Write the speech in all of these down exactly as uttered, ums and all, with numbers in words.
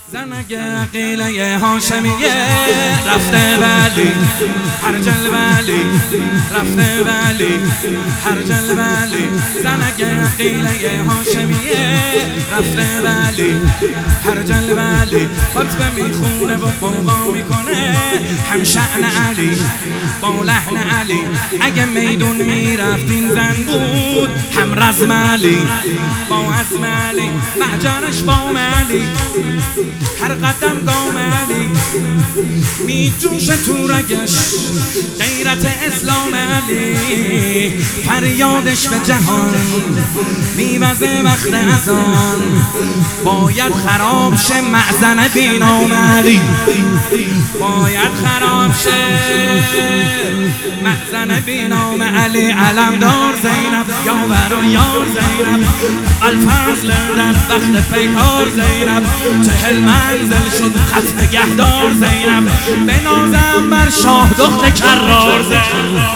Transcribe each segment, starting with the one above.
زنگ عقیله هاشمیه رفته ولی هرجل ولی رفته ولی هرجل ولی زنگ عقیله هاشمیه رفته ولی هرجل ولی خطبه میخونه و قوقا میکنه هم شأن علی با لحن علی اگه میدون میرفتین زن بود هم رزم علی با عزم علی معجنش با علی هر قدم گام علی می جوشه تو رگش غیرت اسلام علی فریادش به جهان میوزه وقت اذان باید خراب شه معزن بینام علی باید خراب شه معزن بینام علی علمدار زینب یاور و یار زینب الفضل در وقت پیکار زینب چهل منزل شد خط نگهدار زینب به نازم بر شاه دخت کرار زینب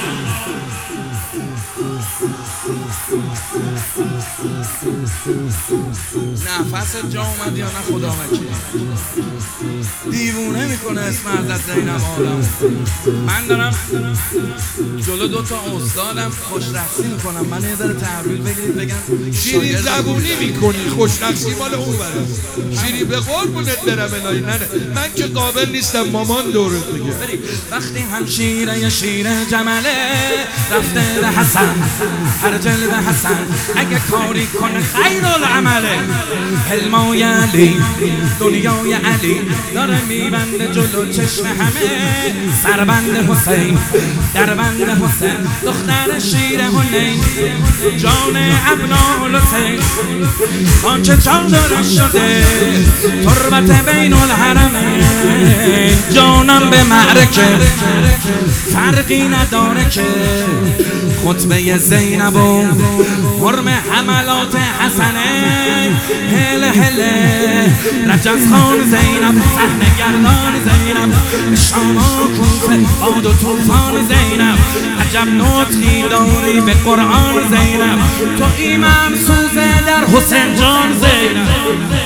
نفست جا اومد یا نه خدا وکیل دیوونه میکنه اسم حضرت زینب آدم. من دارم جلو دوتا استادم خوشرقصی میکنم، من یه ذره تحویل بگیرید بگم شیرین زبونی میکنی، خوشرقصی مال اون بره. شیرین به قربونت برم الهی ننه، من که قابل نیستم مامان دورت بگه. وقتی هم شیره شیر جمله رفته به حسن هر جلوه حسن اگه کاری کنه خیر العمله حلمای علی دنیای علی داره میبنده جلو چشم همه سربند حسین دربند حسین دختر شیر حنین جان ابناء الحسین آنچه چادرش شده تربت بین الحرمین جانم به معرکه فرقی نداره که خطبه زینب و حرم حملات حسنه هله هله رجز خان زینب صحنه گردان زینب شاما کوفه باد و طوفان زینب عجب نطقی داری به قرآن زینب تو ایمم سوزه در حسین جان زینب